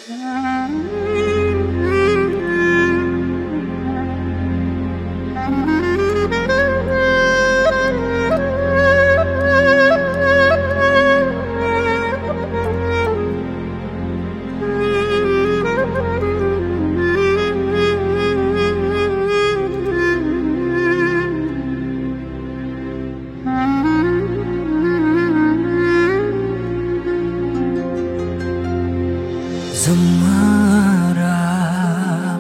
Зымырап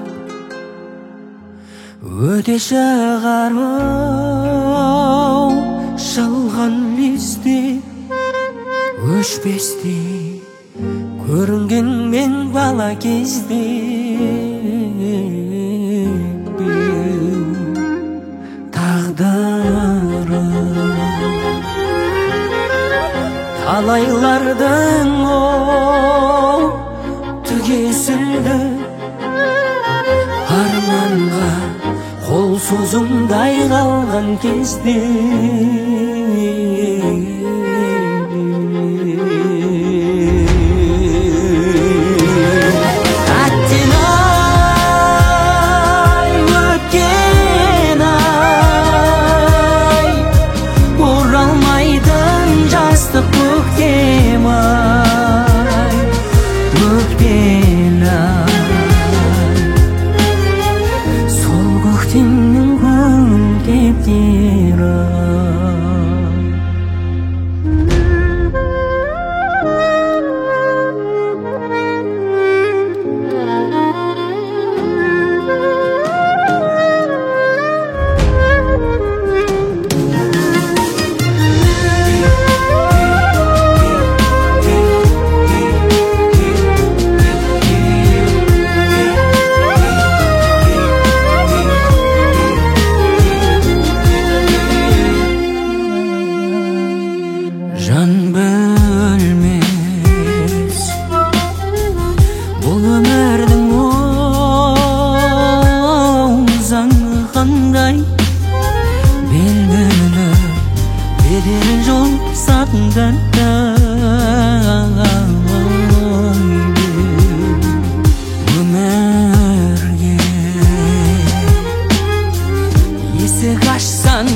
өте шығармау жалған лезде өшпестей көрінген мен бала кезде тағдырым талайлардың түгесілді арманға қол созымдай қалған кезде әттең ай өткен ай оралмайтын жастық көктем ай өткен ай сол көктемнің күн кептері жан бөлмес бұл өмірдің заңы қандай белгілі бедері жоқ сатындарда өмірге есік ашсаң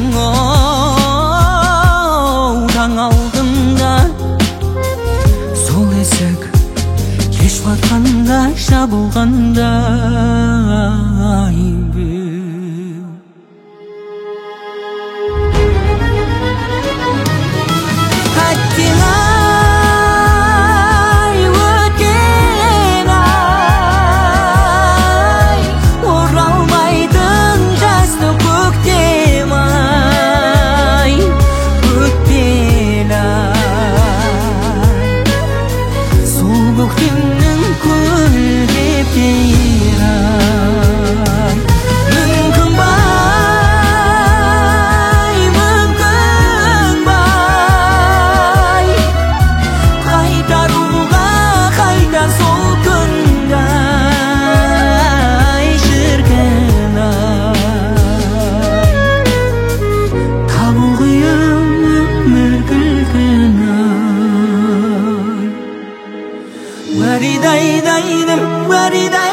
таң алдында сол есік кеш батқанда жабылғанда әттең ай өткен ай оралмайтын жастық көктем ай өтпел ай сол көктемнің көл кептері ай мүмкін бай қайтаруға қайта сол күнді ай шіркін ай табу қиын өмір күлкін ай уәридай